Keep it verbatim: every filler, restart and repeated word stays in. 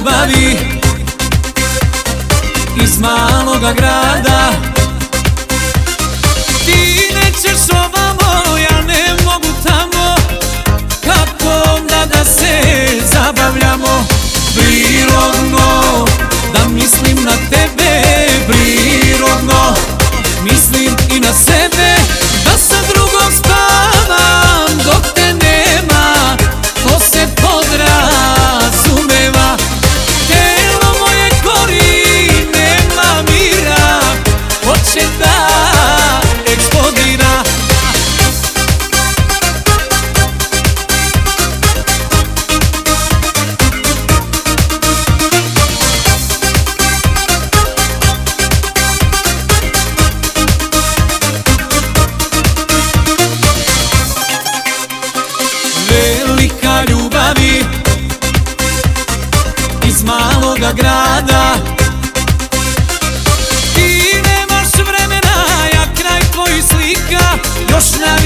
ljubavi iz maloga grada. Ti nećeš ovamo, ja ne mogu tamo, kako onda da se zabavljamo? Prirodno da mislim na tebe, prirodno mislim i na sebe, da sa drugom spavam dok te nema, to se podrazumeva. Telo moje gori, nema mira, hoće da eksplodira. Velika ljubavi iz maloga grada. Ti nemaš vremena, ja kraj tvojih slika još na